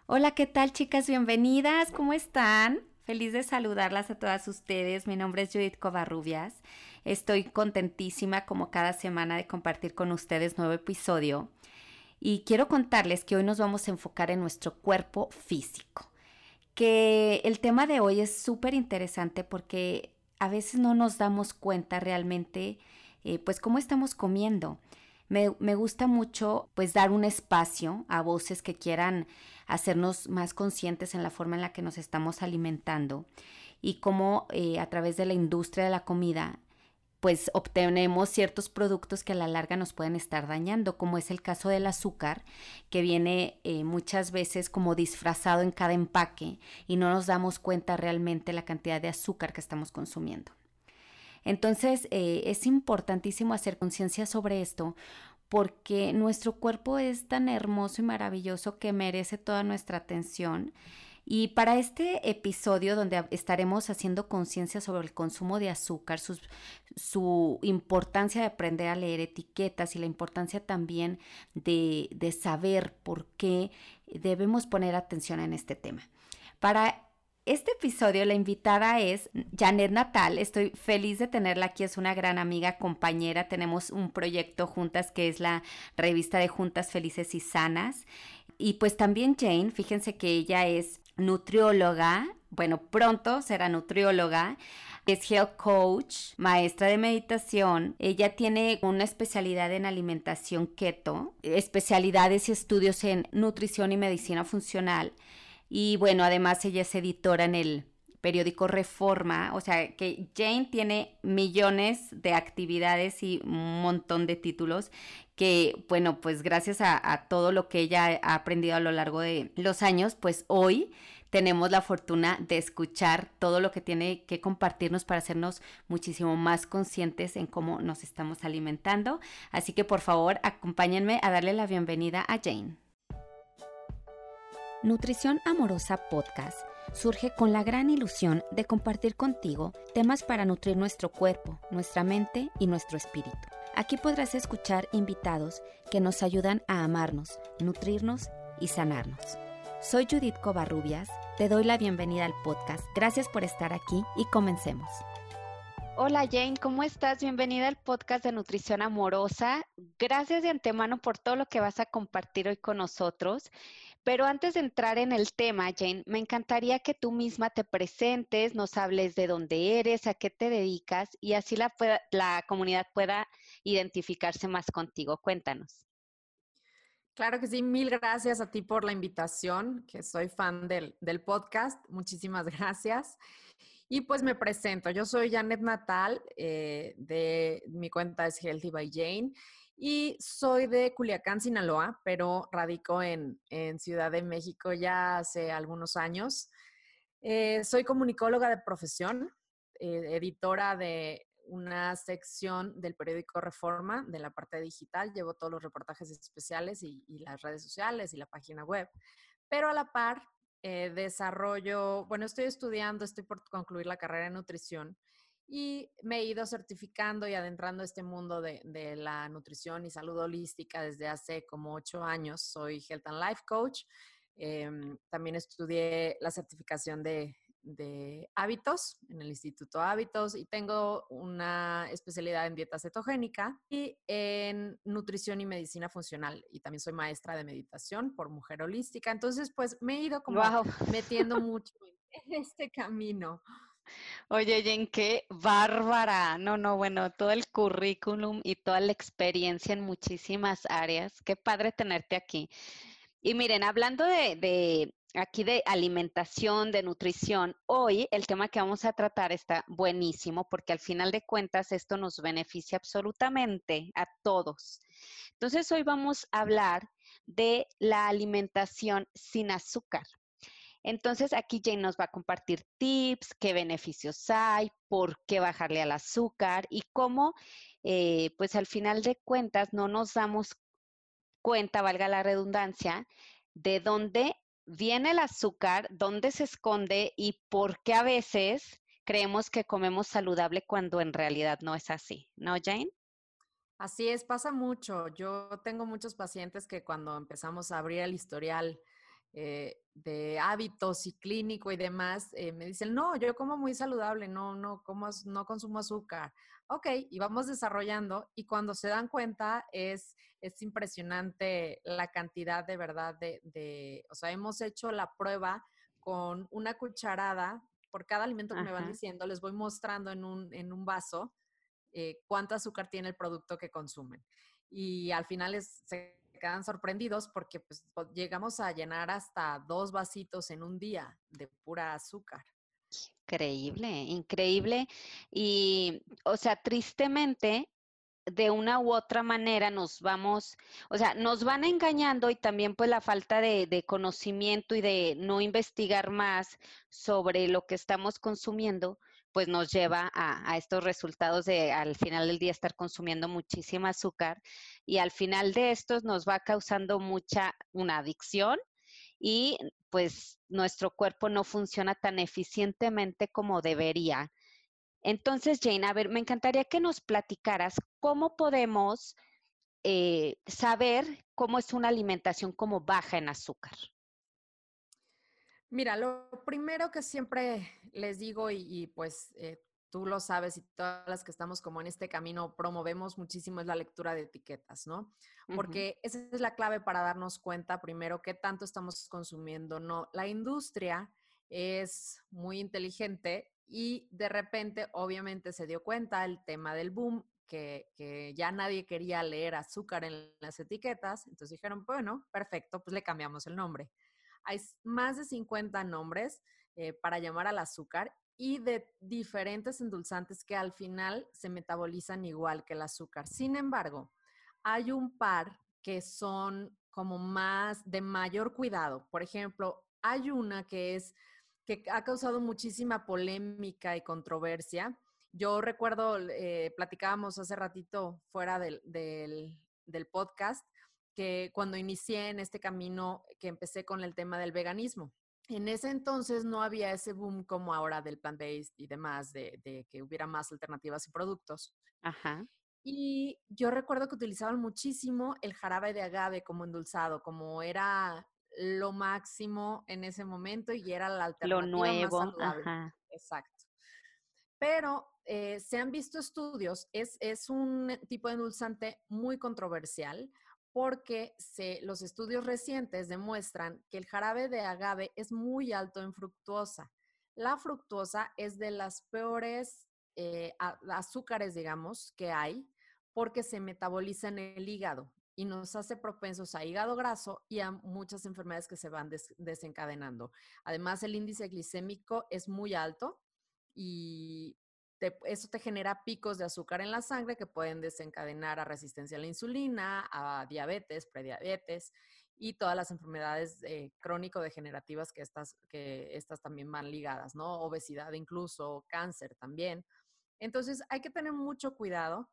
Hola, ¿qué tal, chicas? Bienvenidas, ¿cómo están? Feliz de saludarlas a todas ustedes. Mi nombre es Judith Covarrubias. Estoy contentísima como cada semana de compartir con ustedes nuevo episodio. Y quiero contarles que hoy nos vamos a enfocar en nuestro cuerpo físico. Que el tema de hoy es súper interesante porque a veces no nos damos cuenta realmente, pues, cómo estamos comiendo. Me gusta mucho pues dar un espacio a voces que quieran hacernos más conscientes en la forma en la que nos estamos alimentando y cómo a través de la industria de la comida pues obtenemos ciertos productos que a la larga nos pueden estar dañando, como es el caso del azúcar, que viene muchas veces como disfrazado en cada empaque y no nos damos cuenta realmente la cantidad de azúcar que estamos consumiendo. Entonces es importantísimo hacer conciencia sobre esto porque nuestro cuerpo es tan hermoso y maravilloso que merece toda nuestra atención. Y para este episodio donde estaremos haciendo conciencia sobre el consumo de azúcar, su importancia de aprender a leer etiquetas y la importancia también de saber por qué debemos poner atención en este tema. Para este episodio la invitada es Janet Natal. Estoy feliz de tenerla aquí, es una gran amiga, compañera. Tenemos un proyecto juntas que es la revista de Juntas Felices y Sanas. Y pues también Jane, fíjense que ella es nutrióloga, bueno, pronto será nutrióloga, es health coach, maestra de meditación. Ella tiene una especialidad en alimentación keto, especialidades y estudios en nutrición y medicina funcional. Y bueno, además ella es editora en el periódico Reforma, o sea que Jane tiene millones de actividades y un montón de títulos que, bueno, pues gracias a todo lo que ella ha aprendido a lo largo de los años, pues hoy tenemos la fortuna de escuchar todo lo que tiene que compartirnos para hacernos muchísimo más conscientes en cómo nos estamos alimentando. Así que por favor, acompáñenme a darle la bienvenida a Jane. Nutrición Amorosa Podcast surge con la gran ilusión de compartir contigo temas para nutrir nuestro cuerpo, nuestra mente y nuestro espíritu. Aquí podrás escuchar invitados que nos ayudan a amarnos, nutrirnos y sanarnos. Soy Judith Covarrubias, te doy la bienvenida al podcast. Gracias por estar aquí y comencemos. Hola Jane, ¿cómo estás? Bienvenida al podcast de Nutrición Amorosa. Gracias de antemano por todo lo que vas a compartir hoy con nosotros. Pero antes de entrar en el tema, Jane, me encantaría que tú misma te presentes, nos hables de dónde eres, a qué te dedicas y así la comunidad pueda identificarse más contigo. Cuéntanos. Claro que sí, mil gracias a ti por la invitación, que soy fan del podcast. Muchísimas gracias. Y pues me presento, yo soy Janet Natal, mi cuenta es Healthy by Jane y soy de Culiacán, Sinaloa, pero radico en Ciudad de México ya hace algunos años. Soy comunicóloga de profesión, editora de una sección del periódico Reforma, de la parte digital. Llevo todos los reportajes especiales y las redes sociales y la página web. Pero a la par, estoy estudiando, estoy por concluir la carrera en nutrición y me he ido certificando y adentrando este mundo de la nutrición y salud holística desde hace como 8 años. Soy Health and Life Coach. También estudié la certificación de hábitos en el Instituto Hábitos y tengo una especialidad en dieta cetogénica y en nutrición y medicina funcional. Y también soy maestra de meditación por Mujer Holística. Entonces, pues me he ido como Wow. metiendo mucho en este camino. Oye, Jen, qué bárbara. No, no, bueno, todo el currículum y toda la experiencia en muchísimas áreas. Qué padre tenerte aquí. Y miren, hablando de aquí de alimentación, de nutrición, hoy el tema que vamos a tratar está buenísimo porque al final de cuentas esto nos beneficia absolutamente a todos. Entonces hoy vamos a hablar de la alimentación sin azúcar. Entonces aquí Jane nos va a compartir tips, qué beneficios hay, por qué bajarle al azúcar y cómo, pues al final de cuentas no nos damos cuenta, valga la redundancia, de dónde viene el azúcar, dónde se esconde y por qué a veces creemos que comemos saludable cuando en realidad no es así, ¿no, Jane? Así es, pasa mucho. Yo tengo muchos pacientes que cuando empezamos a abrir el historial de hábitos y clínico y demás, me dicen, no, yo como muy saludable, no consumo azúcar. Ok, y vamos desarrollando y cuando se dan cuenta es impresionante la cantidad de verdad o sea, hemos hecho la prueba con una cucharada por cada alimento que me van Ajá. diciendo, les voy mostrando en un vaso cuánto azúcar tiene el producto que consumen. Y al final se quedan sorprendidos porque pues, llegamos a llenar hasta 2 vasitos en un día de pura azúcar. Increíble, increíble. Y, o sea, tristemente, de una u otra manera nos vamos, o sea, nos van engañando y también pues la falta de conocimiento y de no investigar más sobre lo que estamos consumiendo, pues nos lleva a estos resultados de al final del día estar consumiendo muchísima azúcar y al final de estos nos va causando una adicción y pues nuestro cuerpo no funciona tan eficientemente como debería. Entonces, Jane, a ver, me encantaría que nos platicaras cómo podemos saber cómo es una alimentación como baja en azúcar. Mira, lo primero que siempre les digo pues tú lo sabes y todas las que estamos como en este camino promovemos muchísimo es la lectura de etiquetas, ¿no? Ujú. Porque esa es la clave para darnos cuenta primero qué tanto estamos consumiendo, ¿no? La industria es muy inteligente y de repente obviamente se dio cuenta el tema del boom, que ya nadie quería leer azúcar en las etiquetas, entonces dijeron, bueno, perfecto, pues le cambiamos el nombre. Hay más de 50 nombres para llamar al azúcar y de diferentes endulzantes que al final se metabolizan igual que el azúcar. Sin embargo, hay un par que son como más de mayor cuidado. Por ejemplo, hay una que ha causado muchísima polémica y controversia. Yo recuerdo, platicábamos hace ratito fuera del podcast, que cuando inicié en este camino, que empecé con el tema del veganismo. En ese entonces no había ese boom como ahora del plant-based y demás, de que hubiera más alternativas y productos. Ajá, Y yo recuerdo que utilizaban muchísimo el jarabe de agave como endulzado, como era lo máximo en ese momento y era la lo alternativa más nuevo, saludable. ajá, Exacto. Pero se han visto estudios, es un tipo de endulzante muy controversial porque los estudios recientes demuestran que el jarabe de agave es muy alto en fructuosa. La fructuosa es de las peores azúcares, digamos, que hay porque se metaboliza en el hígado y nos hace propensos a hígado graso y a muchas enfermedades que se van desencadenando. Además, el índice glicémico es muy alto y eso te genera picos de azúcar en la sangre que pueden desencadenar a resistencia a la insulina, a diabetes, prediabetes y todas las enfermedades crónico-degenerativas que estas también van ligadas, ¿no? Obesidad incluso, cáncer también. Entonces hay que tener mucho cuidado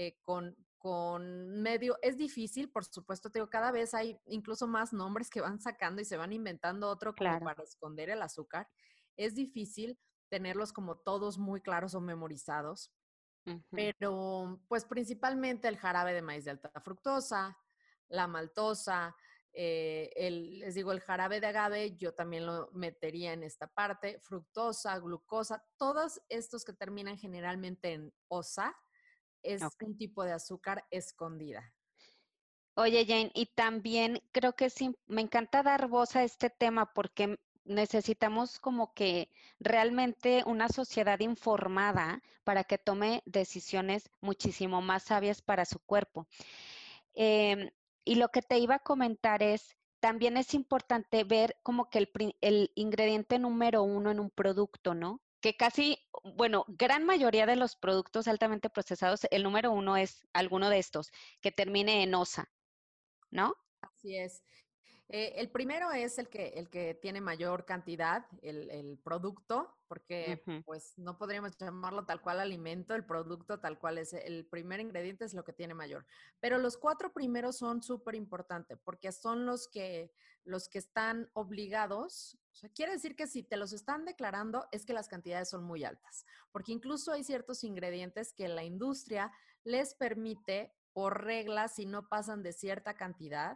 con medio. Es difícil, por supuesto, te digo, cada vez hay incluso más nombres que van sacando y se van inventando otro como claro. para esconder el azúcar. Es difícil tenerlos como todos muy claros o memorizados, Ujú. pero pues principalmente el jarabe de maíz de alta fructosa, la maltosa, les digo, el jarabe de agave, yo también lo metería en esta parte, fructosa, glucosa, todos estos que terminan generalmente en osa, es Ok. un tipo de azúcar escondida. Oye, Jane, y también creo que sí, me encanta dar voz a este tema porque necesitamos como que realmente una sociedad informada para que tome decisiones muchísimo más sabias para su cuerpo. Em, y lo que te iba a comentar es, también es importante ver como que el ingrediente número uno en un producto, ¿no? Que casi, bueno, gran mayoría de los productos altamente procesados, el número uno es alguno de estos, que termine en osa, ¿no? Así es. El primero es el que tiene mayor cantidad, el producto, porque Ujú. pues no podríamos llamarlo tal cual alimento, el producto tal cual es, el primer ingrediente es lo que tiene mayor. Pero los 4 primeros son súper importantes porque son los que están obligados. O sea, quiere decir que si te los están declarando es que las cantidades son muy altas, porque incluso hay ciertos ingredientes que la industria les permite por regla, si no pasan de cierta cantidad,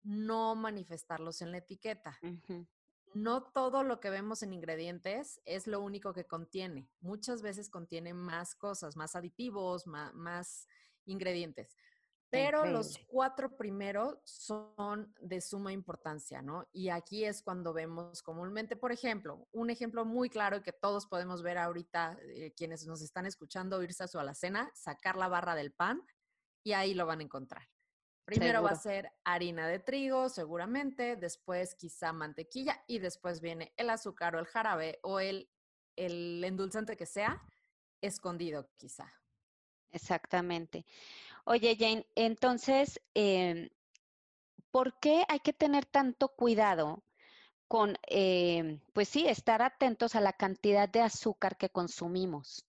no manifestarlos en la etiqueta. Ujú. No todo lo que vemos en ingredientes es lo único que contiene. Muchas veces contiene más cosas, más aditivos, más ingredientes. Qué Pero los increíble. 4 primeros son de suma importancia, ¿no? Y aquí es cuando vemos comúnmente, por ejemplo, un ejemplo muy claro que todos podemos ver ahorita, quienes nos están escuchando, irse a su alacena, sacar la barra del pan y ahí lo van a encontrar. Primero va a Seguro. ser harina de trigo, seguramente, después quizá mantequilla y después viene el azúcar o el jarabe o el endulzante que sea, escondido quizá. Exactamente. Oye, Jane, entonces, ¿por qué hay que tener tanto cuidado con, pues sí, estar atentos a la cantidad de azúcar que consumimos?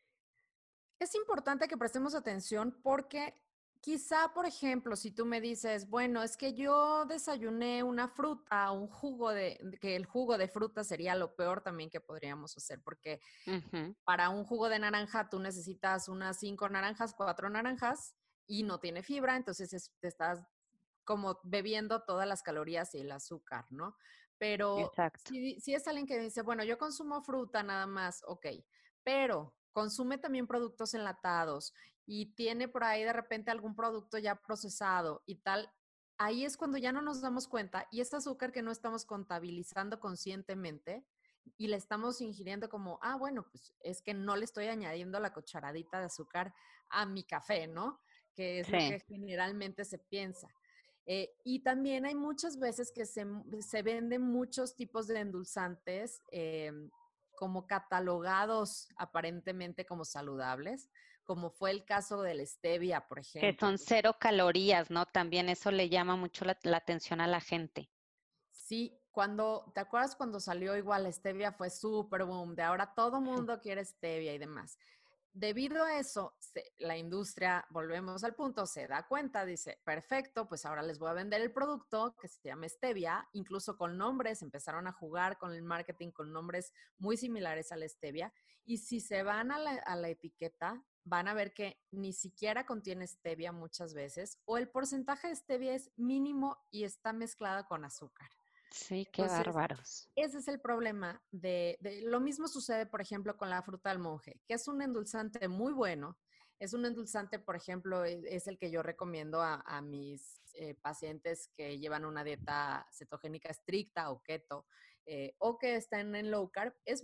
Es importante que prestemos atención porque quizá, por ejemplo, si tú me dices, bueno, es que yo desayuné una fruta, un jugo que el jugo de fruta sería lo peor también que podríamos hacer, porque Ujú. para un jugo de naranja tú necesitas unas 5 naranjas, 4 naranjas y no tiene fibra, entonces te estás como bebiendo todas las calorías y el azúcar, ¿no? Pero Exacto. si es alguien que dice, bueno, yo consumo fruta nada más, ok, pero consume también productos enlatados y tiene por ahí de repente algún producto ya procesado y tal, ahí es cuando ya no nos damos cuenta y este azúcar que no estamos contabilizando conscientemente y le estamos ingiriendo como, ah, bueno, pues es que no le estoy añadiendo la cucharadita de azúcar a mi café, ¿no? Que es lo Sí. que generalmente se piensa. Y también hay muchas veces que se venden muchos tipos de endulzantes como catalogados aparentemente como saludables, como fue el caso del stevia, por Que ejemplo. son 0 calorías, ¿no? También eso le llama mucho la atención a la gente. Sí, ¿te acuerdas cuando salió igual la stevia? Fue súper boom, de ahora todo Sí. mundo quiere stevia y demás. Debido a eso, la industria, volvemos al punto, se da cuenta, dice, perfecto, pues ahora les voy a vender el producto que se llama stevia, incluso con nombres, empezaron a jugar con el marketing con nombres muy similares a la stevia, y si se van a la etiqueta, van a ver que ni siquiera contiene stevia muchas veces, o el porcentaje de stevia es mínimo y está mezclada con azúcar. Sí, qué Entonces, bárbaros. ese es el problema lo mismo sucede, por ejemplo, con la fruta del monje, que es un endulzante muy bueno. Es un endulzante, por ejemplo, es el que yo recomiendo a mis pacientes que llevan una dieta cetogénica estricta o keto o que están en low carb. Es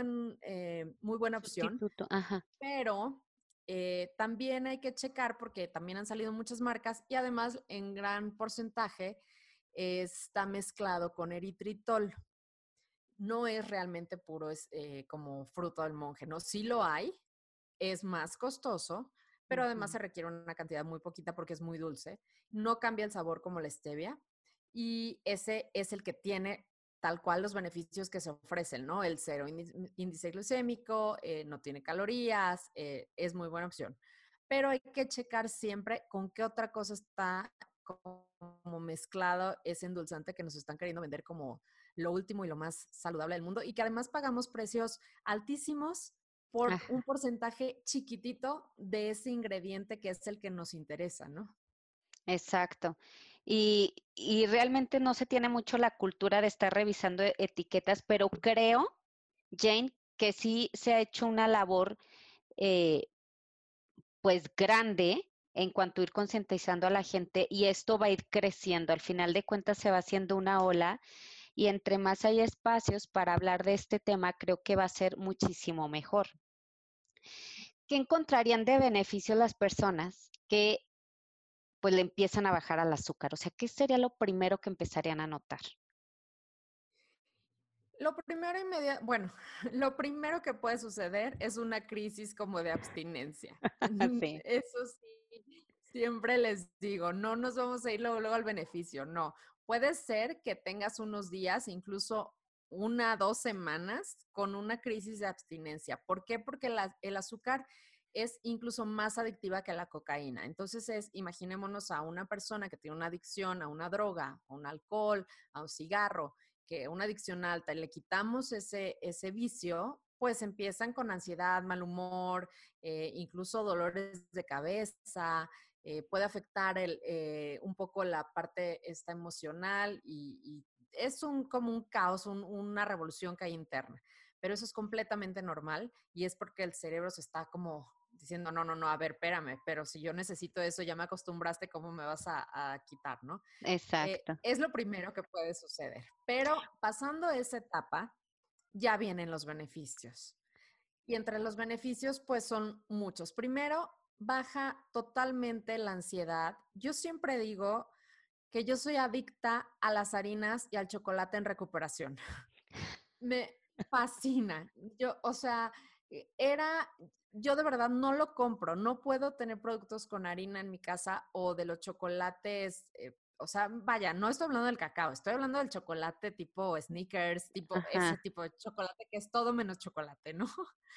muy buena opción, Sustituto, ajá. pero también hay que checar porque también han salido muchas marcas y además en gran porcentaje está mezclado con eritritol. No es realmente puro, es como fruto del monje, ¿no? Sí lo hay, es más costoso, pero además Ujú. se requiere una cantidad muy poquita porque es muy dulce. No cambia el sabor como la stevia y ese es el que tiene tal cual los beneficios que se ofrecen, ¿no? El cero índice glucémico, no tiene calorías, es muy buena opción. Pero hay que checar siempre con qué otra cosa está como mezclado ese endulzante que nos están queriendo vender como lo último y lo más saludable del mundo y que además pagamos precios altísimos por un Ajá, porcentaje chiquitito de ese ingrediente que es el que nos interesa, ¿no? exacto. Y realmente no se tiene mucho la cultura de estar revisando etiquetas, pero creo, Jane, que sí se ha hecho una labor eh, pues grande en cuanto a ir concientizando a la gente y esto va a ir creciendo. Al final de cuentas se va haciendo una ola y entre más hay espacios para hablar de este tema, creo que va a ser muchísimo mejor. ¿Qué encontrarían de beneficio las personas que pues le empiezan a bajar al azúcar? O sea, ¿qué sería lo primero que empezarían a notar? Lo primero bueno, lo primero que puede suceder es una crisis como de abstinencia. Sí. Eso sí, siempre les digo, no nos vamos a ir luego al beneficio, no. Puede ser que tengas unos días, incluso 1, 2 semanas, con una crisis de abstinencia. ¿Por qué? Porque el azúcar es incluso más adictiva que la cocaína. Entonces imaginémonos a una persona que tiene una adicción a una droga, a un alcohol, a un cigarro, que una adicción alta y le quitamos ese vicio, pues empiezan con ansiedad, mal humor, incluso dolores de cabeza, puede afectar un poco la parte esta emocional y es como un caos, una revolución que hay interna. Pero eso es completamente normal y es porque el cerebro se está como diciendo, no, no, no, a ver, espérame, pero si yo necesito eso, ya me acostumbraste, ¿cómo me vas a quitar, no? Exacto. Es lo primero que puede suceder. Pero pasando esa etapa, ya vienen los beneficios. Y entre los beneficios, pues son muchos. Primero, baja totalmente la ansiedad. Yo siempre digo que yo soy adicta a las harinas y al chocolate en recuperación. Me fascina. Yo, o sea, yo de verdad no lo compro. No puedo tener productos con harina en mi casa o de los chocolates. O sea, vaya, no estoy hablando del cacao, estoy hablando del chocolate tipo Snickers, tipo ese Ajá, tipo de chocolate que es todo menos chocolate, ¿no?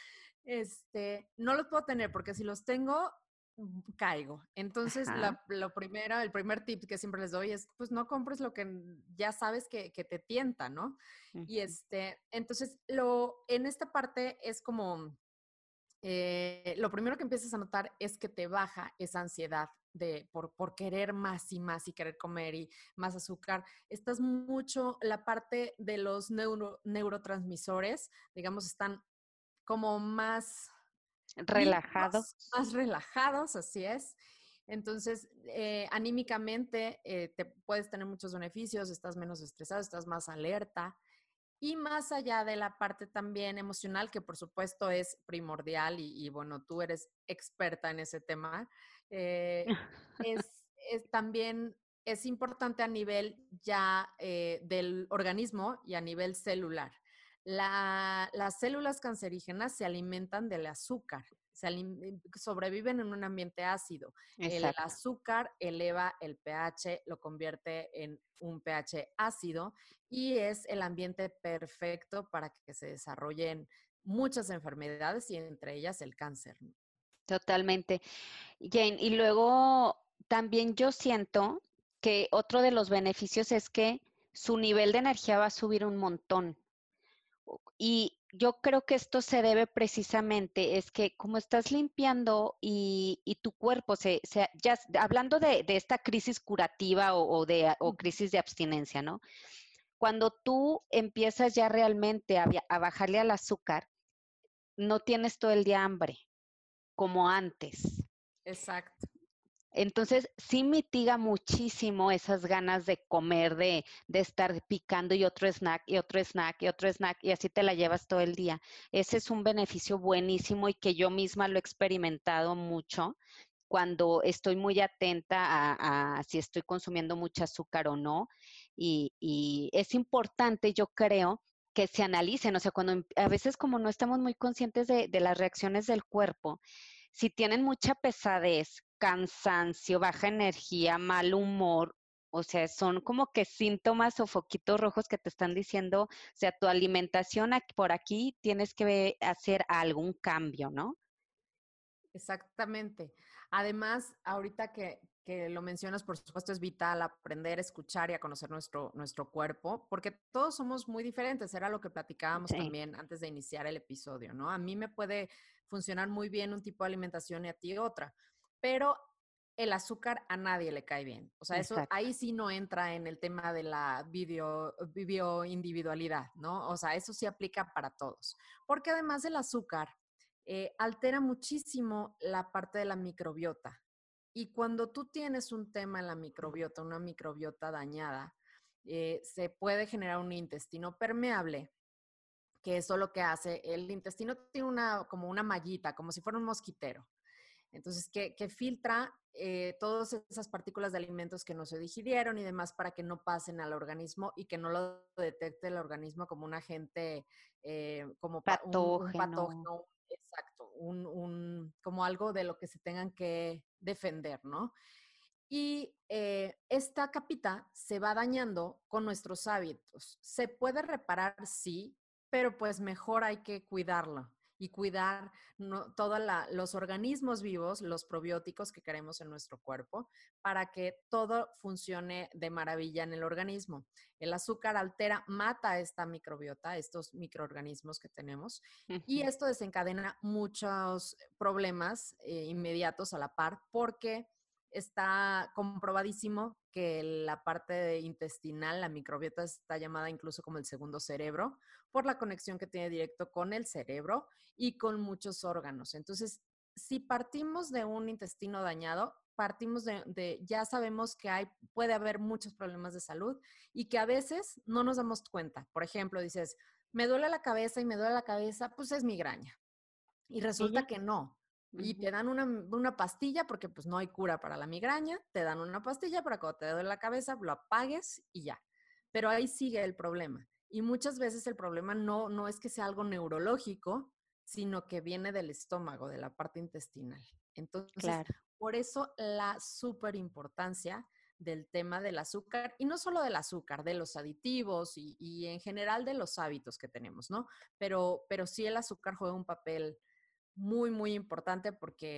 No los puedo tener porque si los tengo, caigo. Entonces, ajá. lo primero, el primer tip que siempre les doy es, pues no compres lo que ya sabes que te tienta, ¿no? Y Ujú. entonces, en esta parte es como, lo primero que empiezas a notar es que te baja esa ansiedad por querer más y más y querer comer y más azúcar. Estás mucho, la parte de los neurotransmisores, digamos, están como más limpios, Relajados. más relajados, así es. Entonces, anímicamente te puedes tener muchos beneficios, estás menos estresado, estás más alerta. Y más allá de la parte también emocional, que por supuesto es primordial y bueno, tú eres experta en ese tema, eh, también es importante a nivel ya del organismo y a nivel celular. Las células cancerígenas se alimentan del azúcar, sobreviven en un ambiente ácido. El Exacto. azúcar eleva el pH, lo convierte en un pH ácido y es el ambiente perfecto para que se desarrollen muchas enfermedades y entre ellas el cáncer. Totalmente. Jane, y luego también yo siento que otro de los beneficios es que su nivel de energía va a subir un montón. Y yo creo que esto se debe precisamente, es que como estás limpiando y tu cuerpo ya hablando de esta crisis curativa o crisis de abstinencia, ¿no? Cuando tú empiezas ya realmente a bajarle al azúcar, no tienes todo el día hambre, como antes. Exacto. Entonces, sí mitiga muchísimo esas ganas de comer, de estar picando y otro snack y otro snack y otro snack y así te la llevas todo el día. Ese es un beneficio buenísimo y que yo misma lo he experimentado mucho cuando estoy muy atenta a si estoy consumiendo mucho azúcar o no. Y es importante, yo creo, que se analicen, o sea, a veces como no estamos muy conscientes de las reacciones del cuerpo, si tienen mucha pesadez, cansancio, baja energía, mal humor, o sea, son como que síntomas o foquitos rojos que te están diciendo, o sea, tu alimentación por aquí tienes que hacer algún cambio, ¿no? Exactamente. Además, ahorita que lo mencionas, por supuesto, es vital aprender a escuchar y a conocer nuestro cuerpo, porque todos somos muy diferentes. Era lo que platicábamos Sí, también antes de iniciar el episodio, ¿no? A mí me puede funcionar muy bien un tipo de alimentación y a ti otra, pero el azúcar a nadie le cae bien. O sea, eso exacto. ahí sí no entra en el tema de la video individualidad, ¿no? O sea, eso sí aplica para todos. Porque además el azúcar altera muchísimo la parte de la microbiota. Y cuando tú tienes un tema en la microbiota, una microbiota dañada, se puede generar un intestino permeable, que eso lo que hace, el intestino tiene como una mallita, como si fuera un mosquitero. Entonces, que filtra todas esas partículas de alimentos que no se digirieron y demás para que no pasen al organismo y que no lo detecte el organismo como un agente, como un Patógeno. patógeno, exacto, como algo de lo que se tengan que defender, ¿no? Y esta capita se va dañando con nuestros hábitos. Se puede reparar, sí, pero pues mejor hay que cuidarlo y cuidar todos los organismos vivos, los probióticos que queremos en nuestro cuerpo, para que todo funcione de maravilla en el organismo. El azúcar altera, mata esta microbiota, estos microorganismos que tenemos, y Ujú. esto desencadena muchos problemas inmediatos a la par, porque está comprobadísimo que la parte intestinal, la microbiota, está llamada incluso como el segundo cerebro, por la conexión que tiene directo con el cerebro y con muchos órganos. Entonces, si partimos de un intestino dañado, partimos ya sabemos que puede haber muchos problemas de salud y que a veces no nos damos cuenta. Por ejemplo, dices, me duele la cabeza y me duele la cabeza, pues es migraña. Y Y resulta ya. que no. Y Ujú. te dan una pastilla porque pues no hay cura para la migraña, te dan una pastilla para cuando te duele la cabeza, lo apagues y ya. Pero ahí sigue el problema. Y muchas veces el problema no es que sea algo neurológico, sino que viene del estómago, de la parte intestinal. Entonces, Claro. por eso la súper importancia del tema del azúcar, y no solo del azúcar, de los aditivos y en general de los hábitos que tenemos, ¿no? Pero sí el azúcar juega un papel muy, muy importante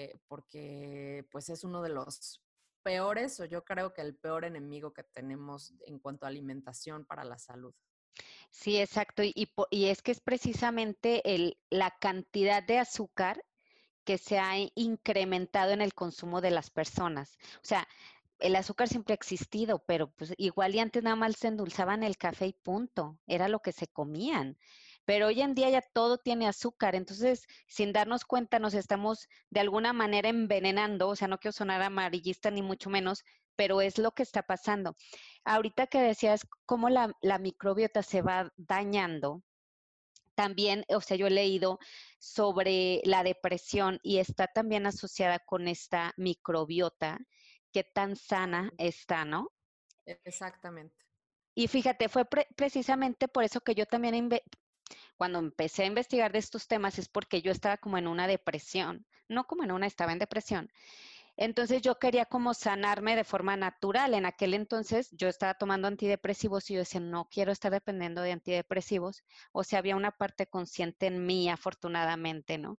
porque pues es uno de los peores, o yo creo que el peor enemigo que tenemos en cuanto a alimentación para la salud. Sí, exacto. Y es que es precisamente la cantidad de azúcar que se ha incrementado en el consumo de las personas. O sea, el azúcar siempre ha existido, pero pues igual y antes nada más se endulzaban el café y punto, era lo que se comían. Pero hoy en día ya todo tiene azúcar, entonces sin darnos cuenta nos estamos de alguna manera envenenando, o sea, no quiero sonar amarillista ni mucho menos, pero es lo que está pasando. Ahorita que decías cómo la microbiota se va dañando, también, o sea, yo he leído sobre la depresión y está también asociada con esta microbiota, qué tan sana Exactamente. está, ¿no? Exactamente. Y fíjate, fue precisamente por eso que yo también, cuando empecé a investigar de estos temas, es porque yo estaba como en una depresión, no como en una, estaba en depresión. Entonces yo quería como sanarme de forma natural. En aquel entonces yo estaba tomando antidepresivos y yo decía, no quiero estar dependiendo de antidepresivos. O sea, había una parte consciente en mí, afortunadamente, ¿no?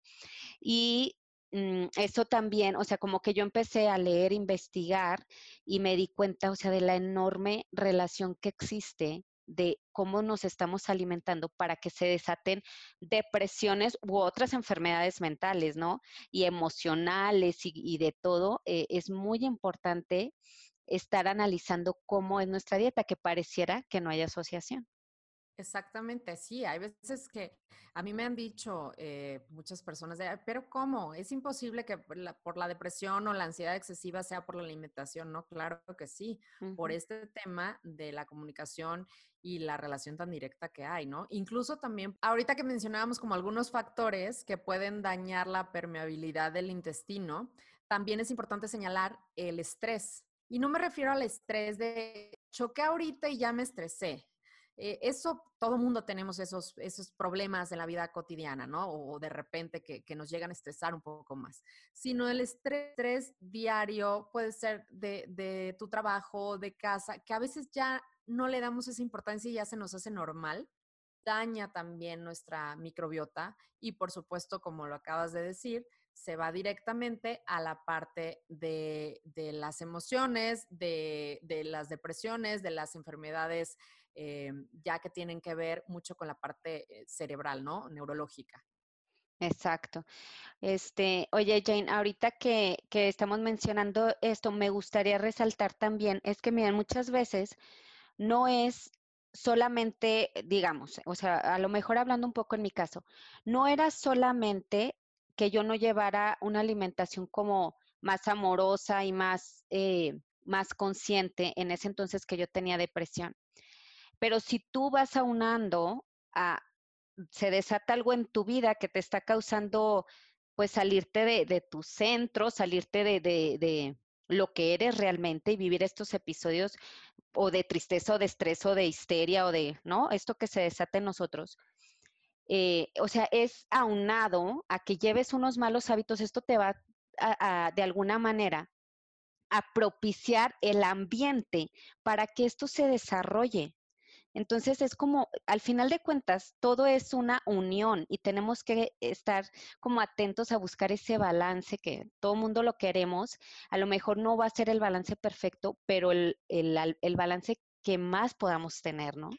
Y eso también, o sea, como que yo empecé a leer, investigar y me di cuenta, o sea, de la enorme relación que existe de cómo nos estamos alimentando para que se desaten depresiones u otras enfermedades mentales, ¿no? Y emocionales y de todo. Es muy importante estar analizando cómo es nuestra dieta, que pareciera que no hay asociación. Exactamente, sí. Hay veces que a mí me han dicho muchas personas, "Ay, pero ¿cómo? Es imposible que por la depresión o la ansiedad excesiva sea por la alimentación, ¿no? Claro que sí, por Ujú. este tema de la comunicación y la relación tan directa que hay, ¿no? Incluso también, ahorita que mencionábamos como algunos factores que pueden dañar la permeabilidad del intestino, también es importante señalar el estrés. Y no me refiero al estrés de choqué ahorita y ya me estresé. Eso, todo mundo tenemos esos problemas en la vida cotidiana, ¿no? O de repente que nos llegan a estresar un poco más. Sino el estrés diario puede ser de tu trabajo, de casa, que a veces ya no le damos esa importancia y ya se nos hace normal, daña también nuestra microbiota y por supuesto, como lo acabas de decir, se va directamente a la parte de las emociones, de las depresiones, de las enfermedades, ya que tienen que ver mucho con la parte cerebral, ¿no? Neurológica. Exacto. Oye, Jane, ahorita que estamos mencionando esto, me gustaría resaltar también, es que miren, muchas veces no es solamente, digamos, o sea, a lo mejor hablando un poco en mi caso, no era solamente que yo no llevara una alimentación como más amorosa y más consciente en ese entonces que yo tenía depresión, pero si tú vas aunando a se desata algo en tu vida que te está causando, pues, salirte de tu centro, salirte de lo que eres realmente y vivir estos episodios o de tristeza o de estrés o de histeria o de, ¿no? Esto que se desata en nosotros. O sea, es aunado a que lleves unos malos hábitos, esto te va de alguna manera a propiciar el ambiente para que esto se desarrolle. Entonces es como, al final de cuentas, todo es una unión y tenemos que estar como atentos a buscar ese balance que todo mundo lo queremos. A lo mejor no va a ser el balance perfecto, pero el balance que más podamos tener, ¿no?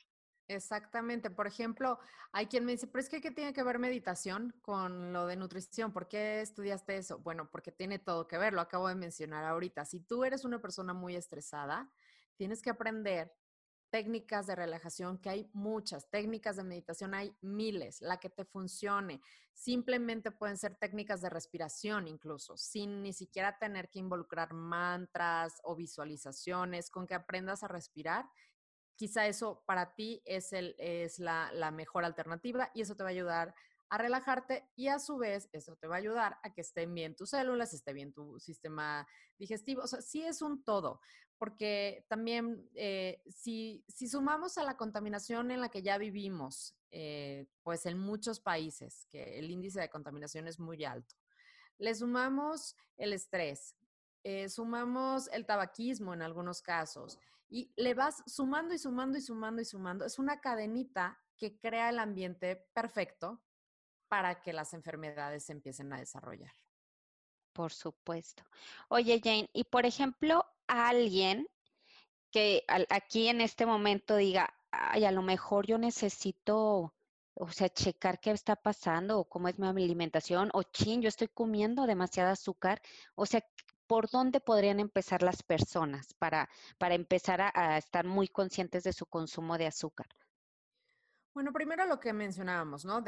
Exactamente. Por ejemplo, hay quien me dice, pero es que ¿qué tiene que ver meditación con lo de nutrición? ¿Por qué estudiaste eso? Bueno, porque tiene todo que ver, lo acabo de mencionar ahorita. Si tú eres una persona muy estresada, tienes que aprender técnicas de relajación, que hay muchas, técnicas de meditación hay miles, la que te funcione. Simplemente pueden ser técnicas de respiración incluso, sin ni siquiera tener que involucrar mantras o visualizaciones, con que aprendas a respirar. Quizá eso para ti es la mejor alternativa y eso te va a ayudar a relajarte y a su vez eso te va a ayudar a que estén bien tus células, esté bien tu sistema digestivo. O sea, sí es un todo, porque también si sumamos a la contaminación en la que ya vivimos, pues en muchos países, que el índice de contaminación es muy alto, le sumamos el estrés, sumamos el tabaquismo en algunos casos y le vas sumando y sumando y sumando y sumando. Es una cadenita que crea el ambiente perfecto para que las enfermedades se empiecen a desarrollar. Por supuesto. Oye, Jane, y por ejemplo, a alguien que aquí en este momento diga, ay, a lo mejor yo necesito, o sea, checar qué está pasando o cómo es mi alimentación, o chin, yo estoy comiendo demasiado azúcar. O sea, ¿por dónde podrían empezar las personas para empezar a estar muy conscientes de su consumo de azúcar? Bueno, primero lo que mencionábamos, ¿no?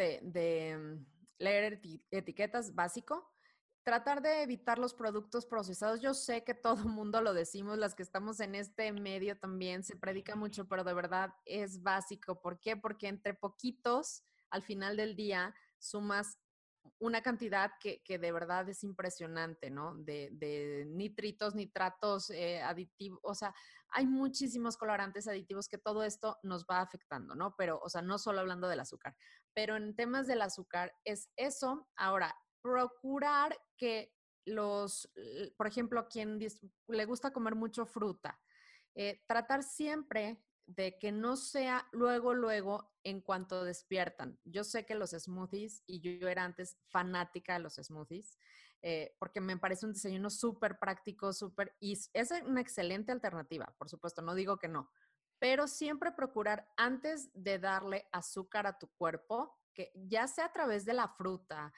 Leer etiquetas básico. Tratar de evitar los productos procesados. Yo sé que todo el mundo lo decimos, las que estamos en este medio también se predica mucho, pero de verdad es básico. ¿Por qué? Porque entre poquitos, al final del día, sumas una cantidad que de verdad es impresionante, ¿no? De nitritos, nitratos, aditivos, o sea, hay muchísimos colorantes aditivos que todo esto nos va afectando, ¿no? Pero, o sea, no solo hablando del azúcar, pero en temas del azúcar es eso. Ahora, procurar que por ejemplo, a quien le gusta comer mucho fruta, tratar siempre de que no sea luego, luego, en cuanto despiertan. Yo sé que los smoothies, y yo era antes fanática de los smoothies, porque me parece un desayuno súper práctico, y es una excelente alternativa, por supuesto, no digo que no, pero siempre procurar antes de darle azúcar a tu cuerpo, que ya sea a través de la fruta,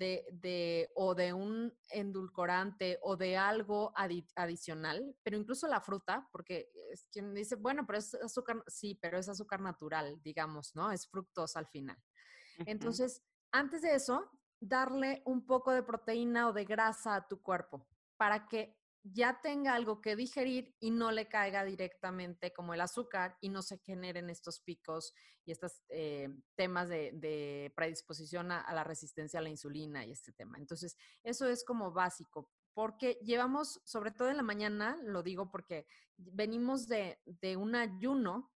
o de un endulcorante o de algo adicional, pero incluso la fruta, porque es quien dice, bueno, pero es azúcar, sí, pero es azúcar natural, digamos, ¿no? Es fructosa al final. Ujú. Entonces, antes de eso, darle un poco de proteína o de grasa a tu cuerpo para que ya tenga algo que digerir y no le caiga directamente como el azúcar y no se generen estos picos y estos temas de predisposición a la resistencia a la insulina y este tema. Entonces, eso es como básico, porque llevamos, sobre todo en la mañana, lo digo porque venimos de un ayuno,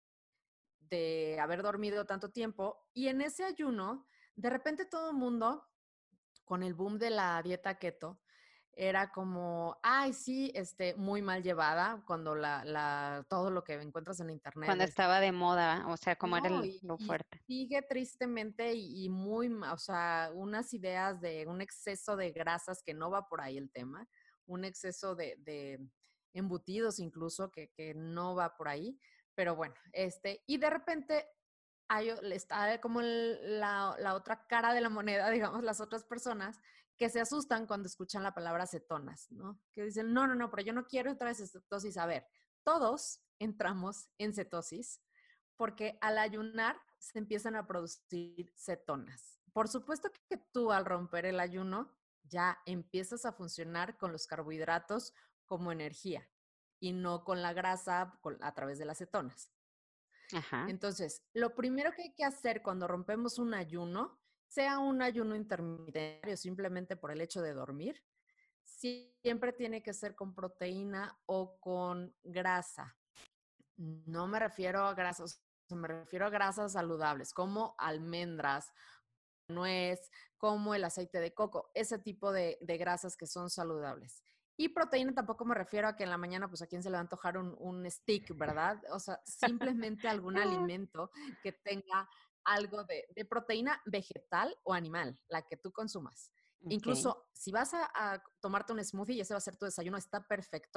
de haber dormido tanto tiempo, y en ese ayuno, de repente todo el mundo, con el boom de la dieta keto, era como, ay, sí, muy mal llevada, cuando todo lo que encuentras en internet Cuando es, estaba de moda, o sea, cómo era no, lo y fuerte. sigue tristemente y muy, o sea, unas ideas de un exceso de grasas que no va por ahí el tema, un exceso de embutidos incluso que no va por ahí, pero bueno, y de repente está como la otra cara de la moneda, digamos, las otras personas que se asustan cuando escuchan la palabra cetonas, ¿no? Que dicen, no, no, no, pero yo no quiero entrar en cetosis. A ver, todos entramos en cetosis porque al ayunar se empiezan a producir cetonas. Por supuesto que tú al romper el ayuno ya empiezas a funcionar con los carbohidratos como energía y no con la grasa a través de las cetonas. Ajá. Entonces, lo primero que hay que hacer cuando rompemos un ayuno, sea un ayuno intermitente, simplemente por el hecho de dormir, siempre tiene que ser con proteína o con grasa. No me refiero a grasas, me refiero a grasas saludables, como almendras, nuez, como el aceite de coco, ese tipo de grasas que son saludables. Y proteína tampoco me refiero a que en la mañana, pues a quién se le va a antojar un stick, ¿verdad? O sea, simplemente algún Ah, alimento que tenga algo de proteína vegetal o animal, la que tú consumas. ok. Incluso si vas a tomarte un smoothie y ese va a ser tu desayuno, está perfecto,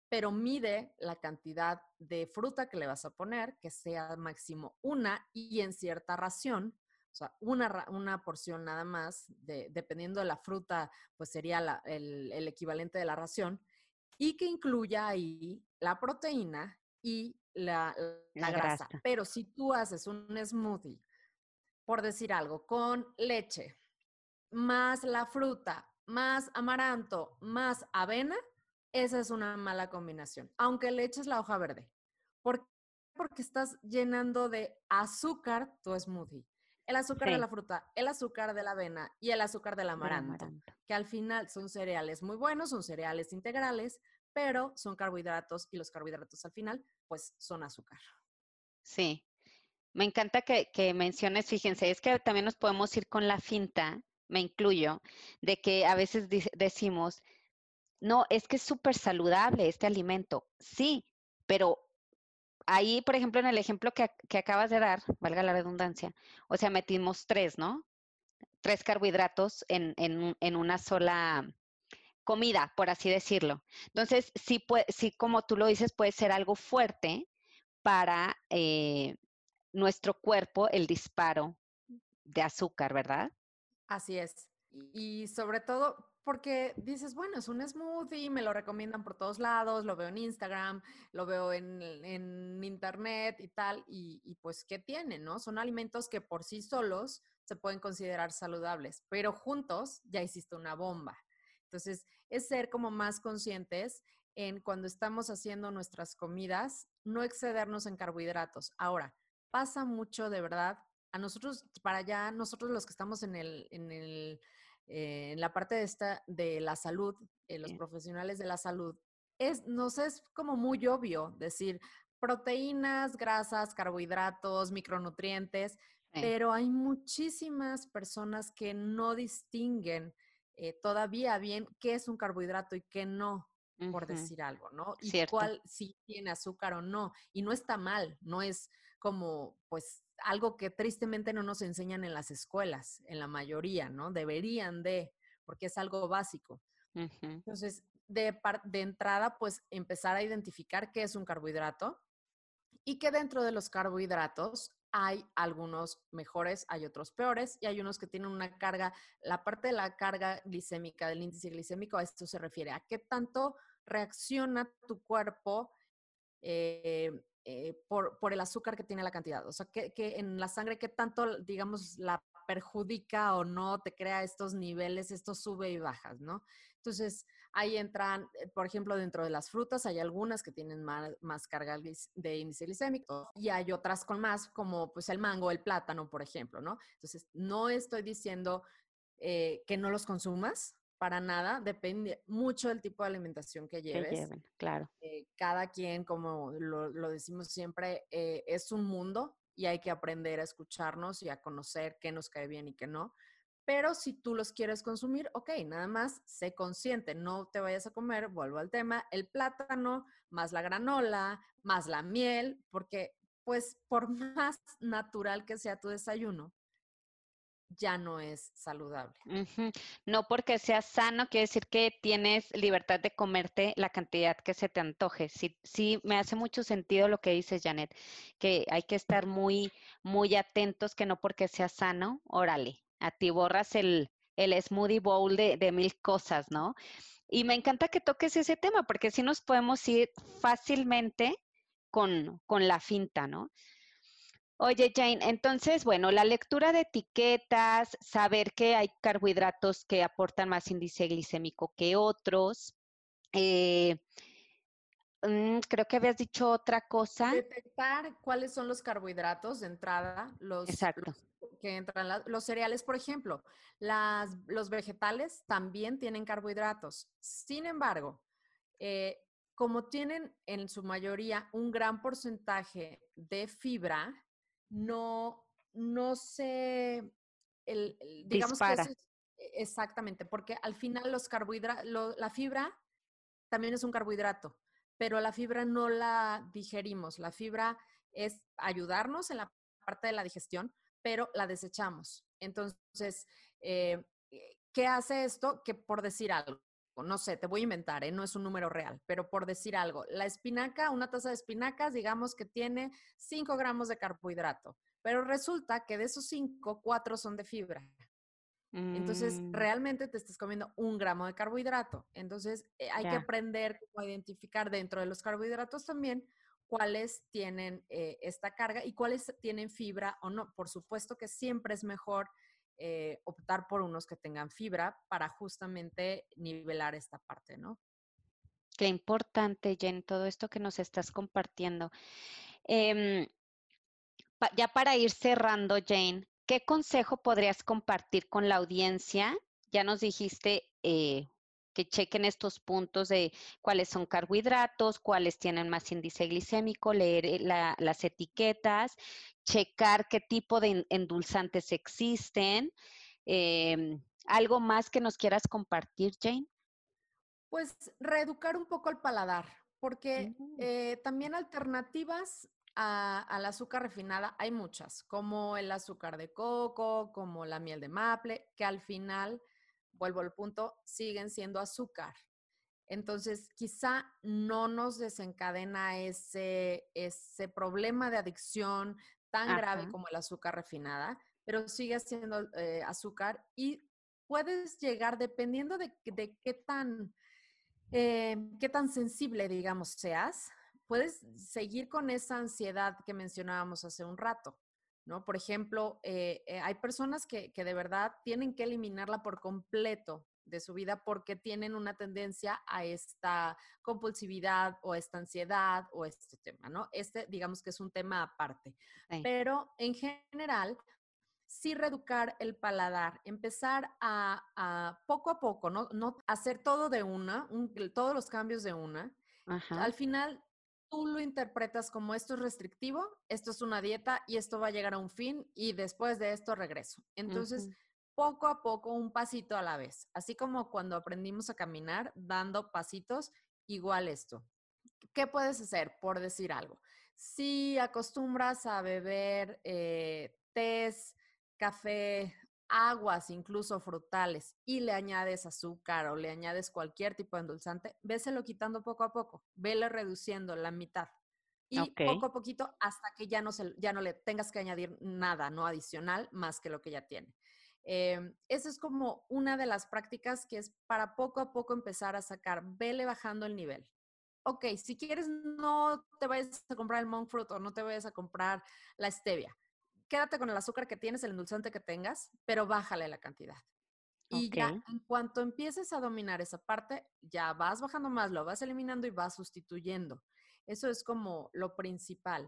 pero mide la cantidad de fruta que le vas a poner, que sea máximo una y en cierta ración, o sea, una porción nada más, dependiendo de la fruta, pues sería el equivalente de la ración, y que incluya ahí la proteína y la La grasa. grasa. Pero si tú haces un smoothie, por decir algo, con leche, más la fruta, más amaranto, más avena, esa es una mala combinación, aunque le eches la hoja verde. ¿Por qué? Porque estás llenando de azúcar tu smoothie. El azúcar de Sí, la fruta, el azúcar de la avena y el azúcar del del amaranto, amaranto. que al final son cereales muy buenos, son cereales integrales, pero son carbohidratos y los carbohidratos al final, pues son azúcar. Sí. Me encanta que menciones, fíjense, es que también nos podemos ir con la finta, me incluyo, de que a veces decimos, no, es que es súper saludable este alimento. Sí, pero ahí, por ejemplo, en el ejemplo que acabas de dar, valga la redundancia, o sea, metimos tres, ¿no? Tres carbohidratos en una sola comida, por así decirlo. Entonces, sí, sí, como tú lo dices, puede ser algo fuerte para nuestro cuerpo, el disparo de azúcar, ¿verdad? Así es. Y sobre todo porque dices, bueno, es un smoothie, me lo recomiendan por todos lados, lo veo en Instagram, lo veo en internet y tal, y pues, ¿qué tiene, no? Son alimentos que por sí solos se pueden considerar saludables, pero juntos ya hiciste una bomba. Entonces, es ser como más conscientes en cuando estamos haciendo nuestras comidas, no excedernos en carbohidratos. Ahora, pasa mucho de verdad a nosotros, para allá, nosotros los que estamos en la parte de la salud, los Sí, profesionales de la salud, nos es como muy obvio decir proteínas, grasas, carbohidratos, micronutrientes, sí, pero hay muchísimas personas que no distinguen todavía bien qué es un carbohidrato y qué no, por ujú, decir algo, ¿no? Y cierto. cuál sí tiene azúcar o no. Y no está mal, no es como, pues, algo que tristemente no nos enseñan en las escuelas, en la mayoría, ¿no? Deberían porque es algo básico. Ujú, Entonces, de entrada, pues, empezar a identificar qué es un carbohidrato y que dentro de los carbohidratos hay algunos mejores, hay otros peores y hay unos que tienen una carga, la parte de la carga glicémica, del índice glicémico, a esto se refiere, a qué tanto reacciona tu cuerpo por el azúcar que tiene la cantidad. O sea, que en la sangre, qué tanto, digamos, la perjudica o no, te crea estos niveles, estos sube y bajas, ¿no? Entonces, ahí entran, por ejemplo, dentro de las frutas hay algunas que tienen más carga de índice glicémico y hay otras con más, como pues el mango, el plátano, por ejemplo, ¿no? Entonces, no estoy diciendo que no los consumas, para nada, depende mucho del tipo de alimentación que que lleves. lleven, claro. Cada quien, como lo decimos siempre, es un mundo y hay que aprender a escucharnos y a conocer qué nos cae bien y qué no. Pero si tú los quieres consumir, ok, nada más sé consciente, no te vayas a comer, vuelvo al tema, el plátano, más la granola, más la miel, porque pues por más natural que sea tu desayuno, ya no es saludable. Ujú. No porque sea sano, quiere decir que tienes libertad de comerte la cantidad que se te antoje. Sí, sí, me hace mucho sentido lo que dices, Janet, que hay que estar muy, muy atentos, que no porque sea sano, órale, a ti borras el smoothie bowl de mil cosas, ¿no? Y me encanta que toques ese tema, porque sí nos podemos ir fácilmente con la finta, ¿no? Oye, Jane, entonces, bueno, la lectura de etiquetas, saber que hay carbohidratos que aportan más índice glicémico que otros. eh, creo que habías dicho otra cosa. Detectar cuáles son los carbohidratos de entrada, Exacto. que entran, los cereales, por ejemplo, los vegetales también tienen carbohidratos. Sin embargo, eh, como tienen en su mayoría un gran porcentaje de fibra, no se, digamos que eso Dispara. es exactamente, porque al final los carbohidratos, la fibra también es un carbohidrato, pero la fibra no la digerimos. La fibra es ayudarnos en la parte de la digestión, pero la desechamos. Entonces, ¿qué hace esto? Que por decir algo, no sé, te voy a inventar, no es un número real, pero por decir algo, la espinaca, una taza de espinacas, digamos que tiene 5 gramos de carbohidrato, pero resulta que de esos 5, 4 son de fibra. Entonces, Mm, realmente te estás comiendo 1 gramo de carbohidrato. Entonces, hay que ya. aprender a identificar dentro de los carbohidratos también cuáles tienen esta carga y cuáles tienen fibra o no. Por supuesto que siempre es mejor optar por unos que tengan fibra para justamente nivelar esta parte, ¿no? Qué importante, Jen, todo esto que nos estás compartiendo. Em, ya para ir cerrando, Jane, ¿qué consejo podrías compartir con la audiencia? Ya nos dijiste que chequen estos puntos de cuáles son carbohidratos, cuáles tienen más índice glicémico, leer las etiquetas, checar qué tipo de endulzantes existen. ¿Algo más que nos quieras compartir, Jane? Pues reeducar un poco el paladar, porque Mm, también alternativas al azúcar refinada hay muchas, como el azúcar de coco, como la miel de maple, que al final, vuelvo al punto, siguen siendo azúcar. Entonces, quizá no nos desencadena ese problema de adicción tan grave ajá, como el azúcar refinada, pero sigue siendo azúcar y puedes llegar, dependiendo de qué tan sensible, digamos, seas, puedes seguir con esa ansiedad que mencionábamos hace un rato, ¿no? Por ejemplo, hay personas que de verdad tienen que eliminarla por completo de su vida porque tienen una tendencia a esta compulsividad o esta ansiedad o este tema, ¿no? Este, digamos que es un tema aparte. sí, Pero en general, sí reeducar el paladar, empezar a poco a poco, no hacer todo de una, todos los cambios de una. ajá, Al final, tú lo interpretas como esto es restrictivo, esto es una dieta y esto va a llegar a un fin y después de esto regreso. Entonces, ujú, poco a poco, un pasito a la vez. Así como cuando aprendimos a caminar, dando pasitos, igual esto. ¿Qué puedes hacer? Por decir algo. Si acostumbras a beber tés, café, aguas, incluso frutales, y le añades azúcar o le añades cualquier tipo de endulzante, véselo quitando poco a poco, vele reduciendo la mitad. Y ok. poco a poquito hasta que ya no le tengas que añadir nada, no adicional, más que lo que ya tiene. Esa es como una de las prácticas que es para poco a poco empezar a sacar, vele bajando el nivel. Ok, si quieres no te vayas a comprar el monk fruit o no te vayas a comprar la stevia. Quédate con el azúcar que tienes, el endulzante que tengas, pero bájale la cantidad. Y Ok, ya en cuanto empieces a dominar esa parte, ya vas bajando más, lo vas eliminando y vas sustituyendo. Eso es como lo principal.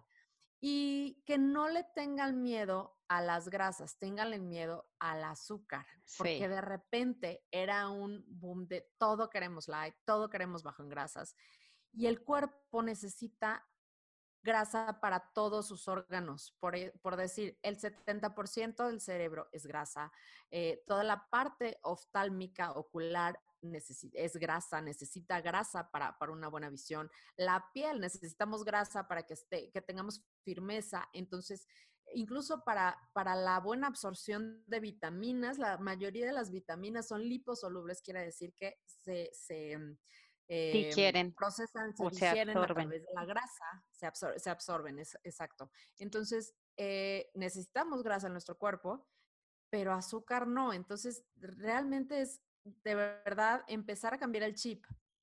Y que no le tengan miedo a las grasas, tenganle miedo al azúcar, porque sí, de repente era un boom de todo queremos light, todo queremos bajo en grasas y el cuerpo necesita grasa para todos sus órganos. Por decir, el 70% del cerebro es grasa, toda la parte oftálmica, ocular, es grasa, necesita grasa para una buena visión. La piel, necesitamos grasa para que tengamos firmeza. Entonces, incluso para la buena absorción de vitaminas, la mayoría de las vitaminas son liposolubles, quiere decir que si quieren procesan, se o se digieren a absorben. través de la grasa, se absorben, exacto. Entonces, necesitamos grasa en nuestro cuerpo, pero azúcar no. Entonces, realmente es de verdad empezar a cambiar el chip,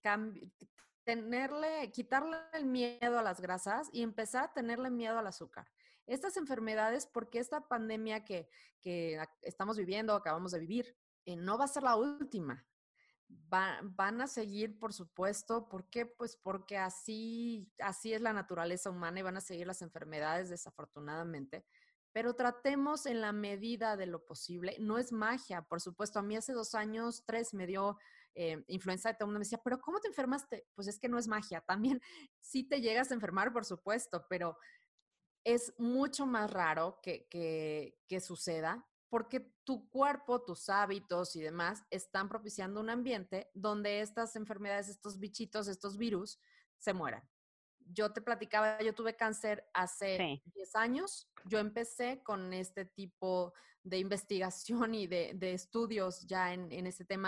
quitarle el miedo a las grasas y empezar a tenerle miedo al azúcar. Estas enfermedades, porque esta pandemia que estamos viviendo, acabamos de vivir, no va a ser la última. Van a seguir, por supuesto. ¿Por qué? Pues porque así es la naturaleza humana y van a seguir las enfermedades, desafortunadamente. Pero tratemos en la medida de lo posible. No es magia, por supuesto. A mí hace 2 años, 3, me dio influenza y todo el mundo me decía, ¿pero cómo te enfermaste? Pues es que no es magia. También sí te llegas a enfermar, por supuesto, pero es mucho más raro que suceda porque tu cuerpo, tus hábitos y demás están propiciando un ambiente donde estas enfermedades, estos bichitos, estos virus se mueran. Yo te platicaba, yo tuve cáncer hace Sí, 10 años. Yo empecé con este tipo de investigación y de estudios ya en este tema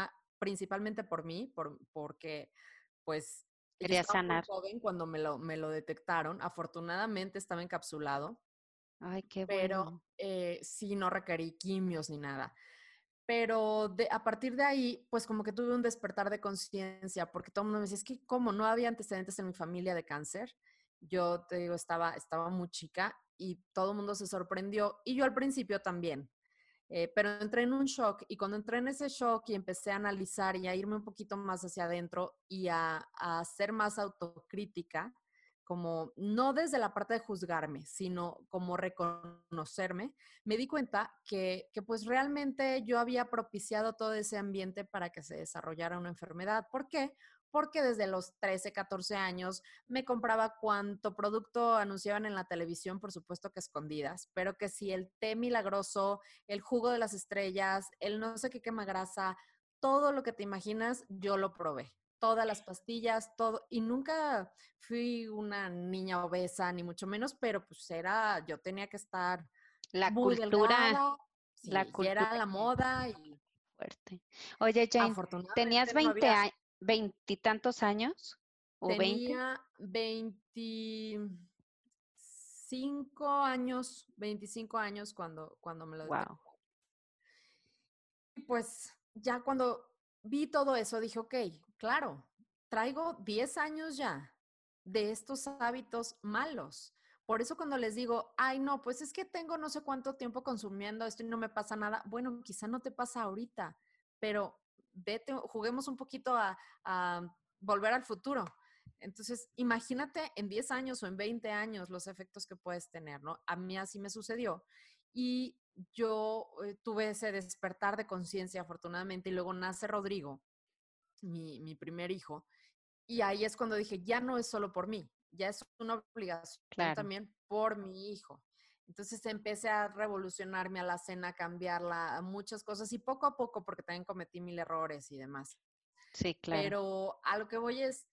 principalmente por mí, porque pues yo Quería estaba muy sanar. joven cuando me lo detectaron. Afortunadamente estaba encapsulado, Ay, qué pero bueno. sí no requerí quimios ni nada. Pero a partir de ahí, pues como que tuve un despertar de conciencia, porque todo el mundo me decía, es que como no había antecedentes en mi familia de cáncer, yo te digo, estaba muy chica y todo el mundo se sorprendió y yo al principio también. Pero entré en un shock y cuando entré en ese shock y empecé a analizar y a irme un poquito más hacia adentro y a ser más autocrítica, como no desde la parte de juzgarme, sino como reconocerme, me di cuenta que pues realmente yo había propiciado todo ese ambiente para que se desarrollara una enfermedad. ¿Por qué? Porque desde los 13, 14 años me compraba cuanto producto anunciaban en la televisión, por supuesto que escondidas, pero que si el té milagroso, el jugo de las estrellas, el no sé qué quema grasa, todo lo que te imaginas, yo lo probé. Todas las pastillas, todo. Y nunca fui una niña obesa, ni mucho menos, pero pues yo tenía que estar La muy cultura, delgada, la sí, y era cultura la que moda y fuerte. Oye, Jane, ¿tenías afortunadamente no había, veintitantos años? ¿O 20? tenía 25 años cuando me lo Wow. detecté. Pues ya cuando vi todo eso, dije, ok, claro, traigo 10 años ya de estos hábitos malos. Por eso cuando les digo, ay, no, pues es que tengo no sé cuánto tiempo consumiendo esto y no me pasa nada, bueno, quizá no te pasa ahorita, pero vete, juguemos un poquito a volver al futuro. Entonces, imagínate en 10 años o en 20 años los efectos que puedes tener, ¿no? A mí así me sucedió. Y yo tuve ese despertar de conciencia, afortunadamente, y luego nace Rodrigo, mi primer hijo, y ahí es cuando dije, ya no es solo por mí, ya es una obligación Claro, también por mi hijo. Entonces empecé a revolucionarme a la cena, a cambiarla, a muchas cosas, y poco a poco, porque también cometí mil errores y demás. sí, claro. Pero a lo que voy es,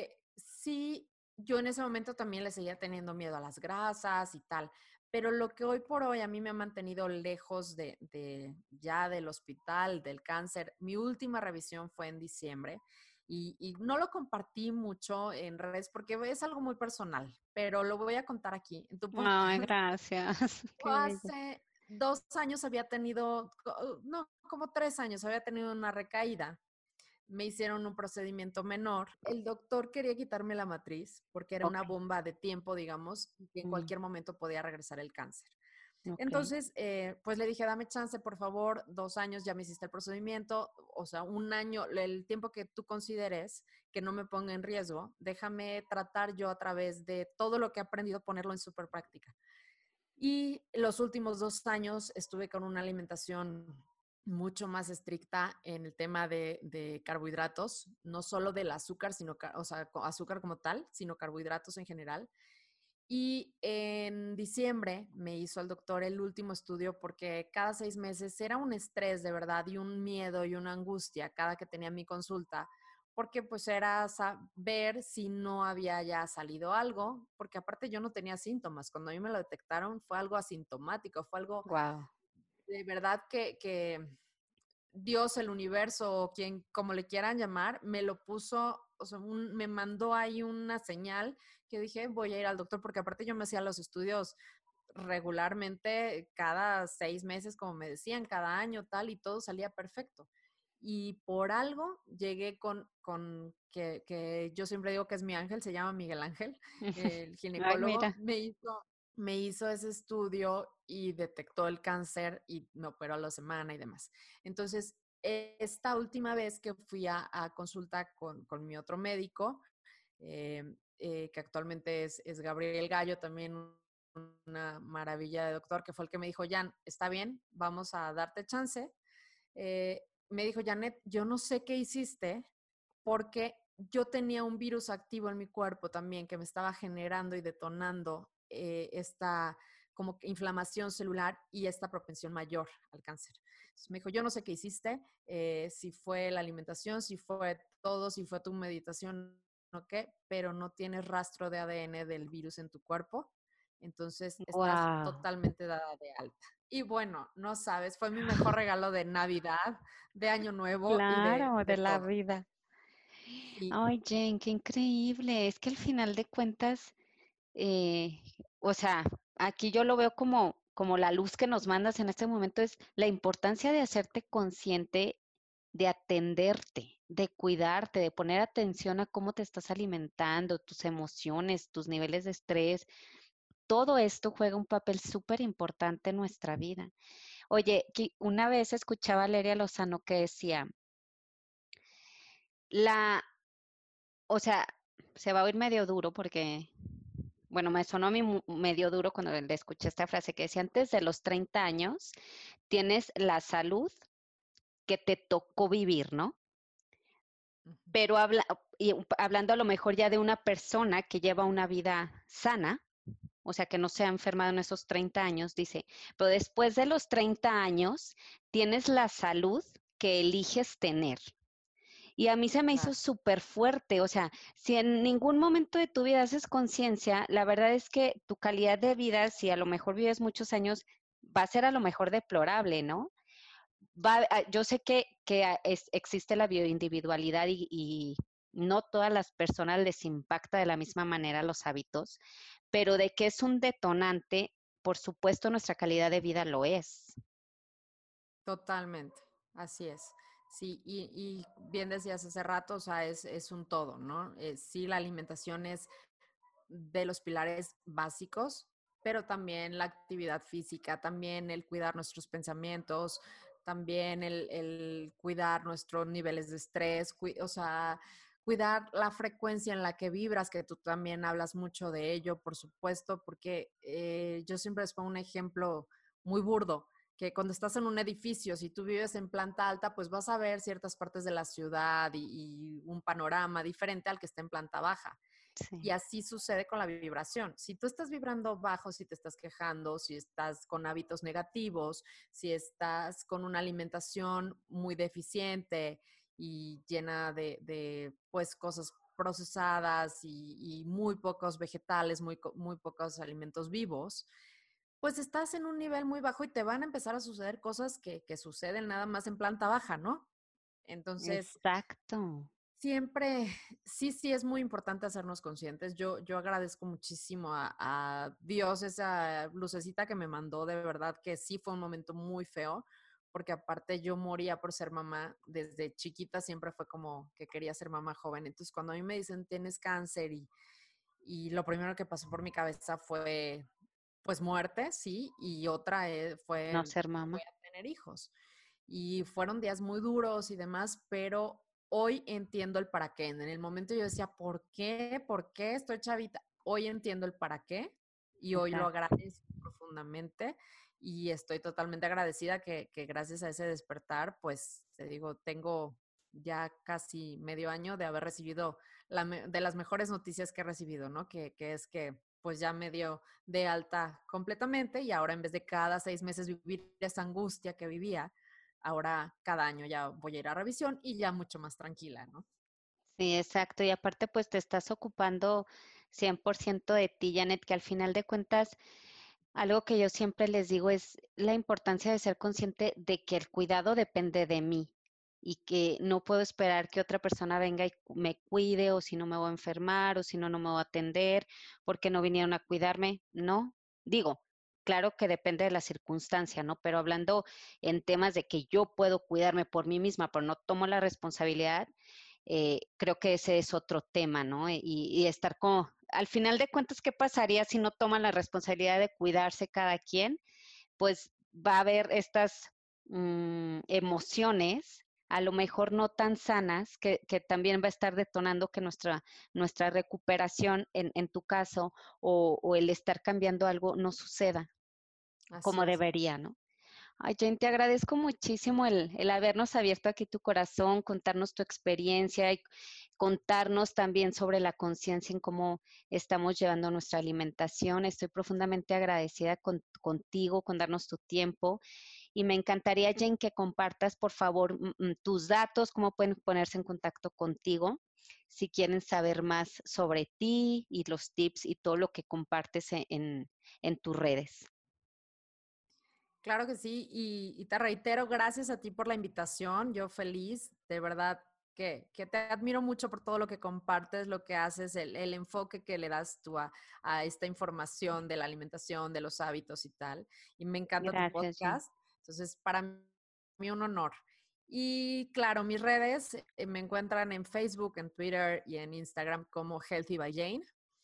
sí, yo en ese momento también le seguía teniendo miedo a las grasas y tal, pero lo que hoy por hoy a mí me ha mantenido lejos de ya del hospital, del cáncer, mi última revisión fue en diciembre y no lo compartí mucho en redes porque es algo muy personal, pero lo voy a contar aquí en tu Ay, podcast. gracias. Qué bello. Hace 2 años había tenido, no, como 3 años había tenido una recaída. Me hicieron un procedimiento menor. El doctor quería quitarme la matriz porque era Ok. una bomba de tiempo, digamos, y que en Mm, cualquier momento podía regresar el cáncer. ok. Entonces, pues le dije, dame chance, por favor, 2 años, ya me hiciste el procedimiento, o sea, un año, el tiempo que tú consideres que no me ponga en riesgo, déjame tratar yo a través de todo lo que he aprendido, ponerlo en súper práctica. Y los últimos 2 años estuve con una alimentación mucho más estricta en el tema de carbohidratos, no solo del azúcar, o sea, azúcar como tal, sino carbohidratos en general. Y en diciembre me hizo el doctor el último estudio porque cada 6 meses era un estrés de verdad y un miedo y una angustia cada que tenía mi consulta, porque pues era ver si no había ya salido algo, porque aparte yo no tenía síntomas. Cuando a mí me lo detectaron fue algo asintomático, fue algo Wow. de verdad que Dios, el universo, o quien, como le quieran llamar, me lo puso, o sea, me mandó ahí una señal que dije, voy a ir al doctor, porque aparte yo me hacía los estudios regularmente cada 6 meses, como me decían, cada año, tal, y todo salía perfecto. Y por algo llegué con que yo siempre digo que es mi ángel, se llama Miguel Ángel, el Ay, ginecólogo, mira. me hizo ese estudio y detectó el cáncer y me operó a la semana y demás. Entonces, esta última vez que fui a consulta con mi otro médico, que actualmente es Gabriel Gallo, también una maravilla de doctor, que fue el que me dijo, Jan, está bien, vamos a darte chance. Me dijo, Janet, yo no sé qué hiciste porque yo tenía un virus activo en mi cuerpo también que me estaba generando y detonando esta como que inflamación celular y esta propensión mayor al cáncer. Entonces me dijo, yo no sé qué hiciste, si fue la alimentación, si fue todo, si fue tu meditación o qué, pero no tienes rastro de ADN del virus en tu cuerpo. Entonces estás Wow, totalmente dada de alta. Y bueno, no sabes, fue mi mejor regalo de Navidad, de Año Nuevo y claro, de de la todo. vida. Sí, Ay, Jane, qué increíble. Es que al final de cuentas, eh, o sea, aquí yo lo veo como la luz que nos mandas en este momento es la importancia de hacerte consciente, de atenderte, de cuidarte, de poner atención a cómo te estás alimentando, tus emociones, tus niveles de estrés. Todo esto juega un papel súper importante en nuestra vida. Oye, una vez escuchaba a Leria Lozano que decía, la, o sea, se va a oír medio duro porque, bueno, me sonó a mí medio duro cuando le escuché esta frase que decía, antes de los 30 años tienes la salud que te tocó vivir, ¿no? ujú, Pero hablando a lo mejor ya de una persona que lleva una vida sana, o sea, que no se ha enfermado en esos 30 años, dice, pero después de los 30 años tienes la salud que eliges tener. Y a mí se me hizo claro, súper fuerte, o sea, si en ningún momento de tu vida haces conciencia, la verdad es que tu calidad de vida, si a lo mejor vives muchos años, va a ser a lo mejor deplorable, ¿no? Yo sé que existe la bioindividualidad y no todas las personas les impacta de la misma manera los hábitos, pero de que es un detonante, por supuesto nuestra calidad de vida lo es. totalmente, así es. Sí, y bien decías hace rato, o sea, es un todo, ¿no? Sí, la alimentación es de los pilares básicos, pero también la actividad física, también el cuidar nuestros pensamientos, también el cuidar nuestros niveles de estrés, o sea, cuidar la frecuencia en la que vibras, que tú también hablas mucho de ello, por supuesto, porque yo siempre les pongo un ejemplo muy burdo, que cuando estás en un edificio, si tú vives en planta alta, pues vas a ver ciertas partes de la ciudad y un panorama diferente al que está en planta baja. Y Sí, así sucede con la vibración. Si tú estás vibrando bajo, si te estás quejando, si estás con hábitos negativos, si estás con una alimentación muy deficiente y llena de pues cosas procesadas y muy pocos vegetales, muy pocos alimentos vivos, pues estás en un nivel muy bajo y te van a empezar a suceder cosas que suceden nada más en planta baja, ¿no? Entonces, exacto. siempre, sí es muy importante hacernos conscientes. Yo agradezco muchísimo a Dios esa lucecita que me mandó, de verdad que sí fue un momento muy feo, porque aparte yo moría por ser mamá. Desde chiquita siempre fue como que quería ser mamá joven. Entonces cuando a mí me dicen tienes cáncer y lo primero que pasó por mi cabeza fue pues muerte, sí, y otra No fue ser no voy mamá. a tener hijos. Y fueron días muy duros y demás, pero hoy entiendo el para qué. En el momento yo decía, ¿por qué? ¿Por qué estoy chavita? Hoy entiendo el para qué y hoy lo Exacto. agradezco profundamente y estoy totalmente agradecida que gracias a ese despertar, pues te digo, tengo ya casi medio año de haber recibido de las mejores noticias que he recibido, ¿no? Que es que pues ya me dio de alta completamente y ahora en vez de cada 6 meses vivir esa angustia que vivía, ahora cada año ya voy a ir a revisión y ya mucho más tranquila, ¿no? Sí, exacto. Y aparte, pues te estás ocupando 100% de ti, Janet, que al final de cuentas, algo que yo siempre les digo es la importancia de ser consciente de que el cuidado depende de mí y que no puedo esperar que otra persona venga y me cuide o si no me voy a enfermar o si no, no me voy a atender porque no vinieron a cuidarme. No, digo, claro que depende de la circunstancia, ¿no? Pero hablando en temas de que yo puedo cuidarme por mí misma, pero no tomo la responsabilidad, creo que ese es otro tema, ¿no? Y estar como, al final de cuentas, ¿qué pasaría si no toman la responsabilidad de cuidarse cada quien? Pues va a haber estas emociones, a lo mejor no tan sanas, que también va a estar detonando que nuestra recuperación, en tu caso, o el estar cambiando algo no suceda Así como es. debería, ¿no? Ay, Jane, te agradezco muchísimo el habernos abierto aquí tu corazón, contarnos tu experiencia y contarnos también sobre la conciencia en cómo estamos llevando nuestra alimentación. Estoy profundamente agradecida contigo, con darnos tu tiempo y me encantaría, Jane, que compartas, por favor, tus datos, cómo pueden ponerse en contacto contigo. si quieren saber más sobre ti y los tips y todo lo que compartes en tus redes. Claro que sí, y te reitero, gracias a ti por la invitación, yo feliz, de verdad que te admiro mucho por todo lo que compartes, lo que haces, el enfoque que le das tú a esta información de la alimentación, de los hábitos y tal, y me encanta tu Gracias, Jen. podcast, entonces para mí un honor. Y claro, mis redes me encuentran en Facebook, en Twitter y en Instagram como Healthy by Jane.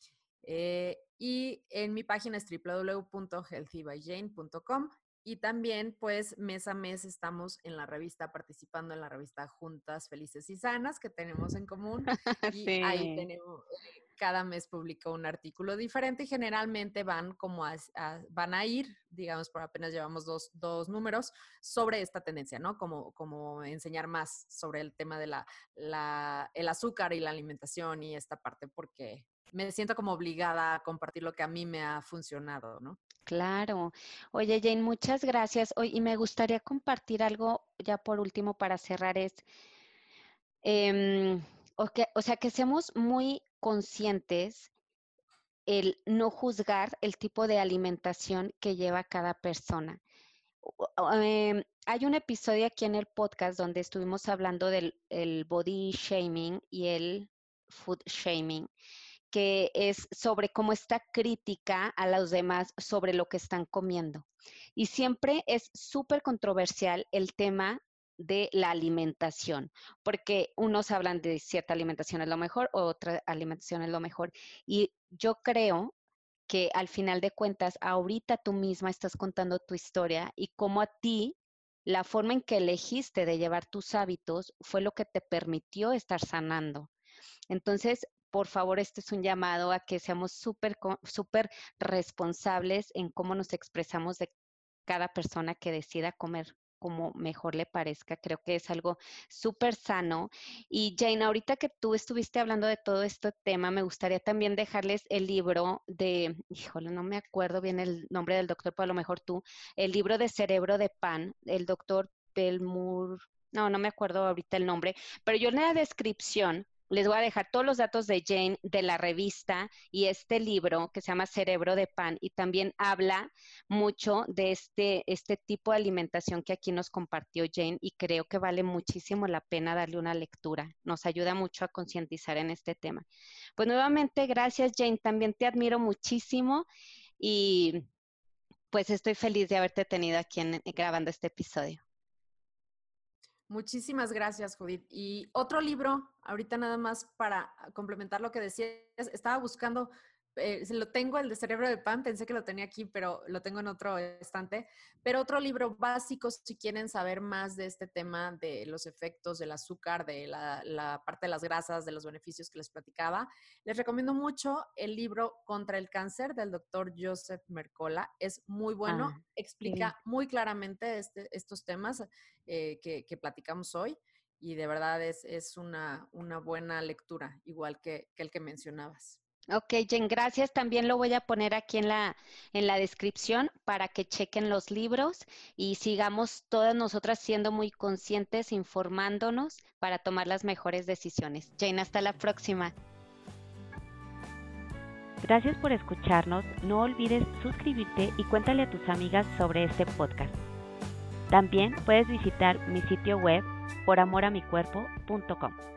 Y en mi página es www.healthybajane.com. Y también, pues, mes a mes estamos en la revista, participando en la revista Juntas Felices y Sanas, que tenemos en común. Y ahí Sí. tenemos, cada mes publico un artículo diferente y generalmente van como van a ir, digamos, por apenas llevamos dos números, sobre esta tendencia, ¿no? Como enseñar más sobre el tema de el azúcar y la alimentación y esta parte, porque me siento como obligada a compartir lo que a mí me ha funcionado, ¿no? Claro. Oye, Jane, muchas gracias. Oye, y me gustaría compartir algo ya por último para cerrar em, o sea, que seamos muy conscientes el no juzgar el tipo de alimentación que lleva cada persona. Hay un episodio aquí en el podcast donde estuvimos hablando del el body shaming y el food shaming, que es sobre cómo esta crítica a los demás sobre lo que están comiendo. Y siempre es súper controversial el tema de la alimentación, porque unos hablan de cierta alimentación es lo mejor, otra alimentación es lo mejor. Y yo creo que al final de cuentas, ahorita tú misma estás contando tu historia y cómo a ti la forma en que elegiste de llevar tus hábitos fue lo que te permitió estar sanando. Entonces, por favor, este es un llamado a que seamos súper responsables en cómo nos expresamos de cada persona que decida comer como mejor le parezca. Creo que es algo súper sano. Y Jane, ahorita que tú estuviste hablando de todo este tema, me gustaría también dejarles el libro híjole, no me acuerdo bien el nombre del doctor, pero a lo mejor tú, el libro de Cerebro de Pan, el doctor Belmur, no me acuerdo ahorita el nombre, pero yo en la descripción les voy a dejar todos los datos de Jane, de la revista y este libro que se llama Cerebro de Pan y también habla mucho de este tipo de alimentación que aquí nos compartió Jane y creo que vale muchísimo la pena darle una lectura. Nos ayuda mucho a concientizar en este tema. Pues nuevamente, gracias Jane, también te admiro muchísimo y pues estoy feliz de haberte tenido aquí grabando este episodio. Muchísimas gracias, Judith. Y otro libro, ahorita nada más para complementar lo que decías, estaba buscando, lo tengo, el de Cerebro de Pan, pensé que lo tenía aquí, pero lo tengo en otro estante. Pero otro libro básico, si quieren saber más de este tema de los efectos del azúcar, de la parte de las grasas, de los beneficios que les platicaba, les recomiendo mucho el libro Contra el Cáncer del doctor Joseph Mercola. Es muy bueno, Ah, explica divino. muy claramente estos temas que platicamos hoy y de verdad es una buena lectura, igual que el que mencionabas. Ok, Jen, gracias. También lo voy a poner aquí en la descripción para que chequen los libros y sigamos todas nosotras siendo muy conscientes, informándonos para tomar las mejores decisiones. Jane, hasta la próxima. Gracias por escucharnos. No olvides suscribirte y cuéntale a tus amigas sobre este podcast. También puedes visitar mi sitio web poramoramicuerpo.com.